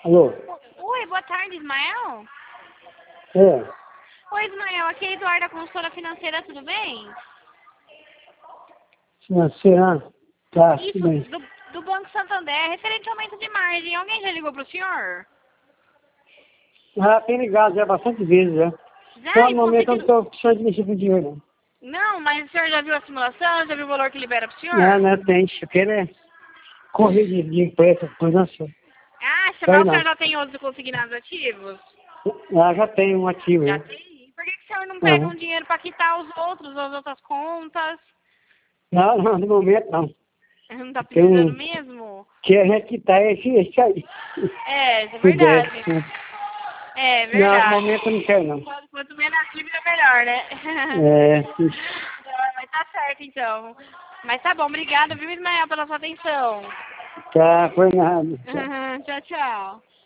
Alô? Oi, boa tarde, Ismael. É. Oi, Ismael, aqui é Eduardo da consultora financeira, tudo bem? Financeira? Tá, Isso, tudo bem. do Banco Santander, referente ao aumento de margem. Alguém já ligou pro senhor? Ah, tem ligado já bastante vezes, já. Já? Só E no momento eu não conseguiram... estou precisando de mexer com dinheiro, Não, mas o senhor já viu a simulação? Já viu o valor que libera pro não. Não, senhor? não tem. Eu quero é correr de empresa, coisa assim. Acha, Sei mas o não. senhor já tem outros consignados ativos? Ah, já tem um ativo Já aí. tem. Por que o senhor não pega um Uhum. dinheiro para quitar os outros, as outras contas? Não, não, no momento não. Não tá Tem precisando um mesmo? que a gente tá esse aí. É, isso é Se der. verdade. É Não, no verdade. momento eu não quero não. Quanto menos dívida, melhor, né? É, Mas tá certo, então. Mas tá bom, obrigada, viu, Ismael, pela sua atenção. tá, foi nada. Tchau, tchau.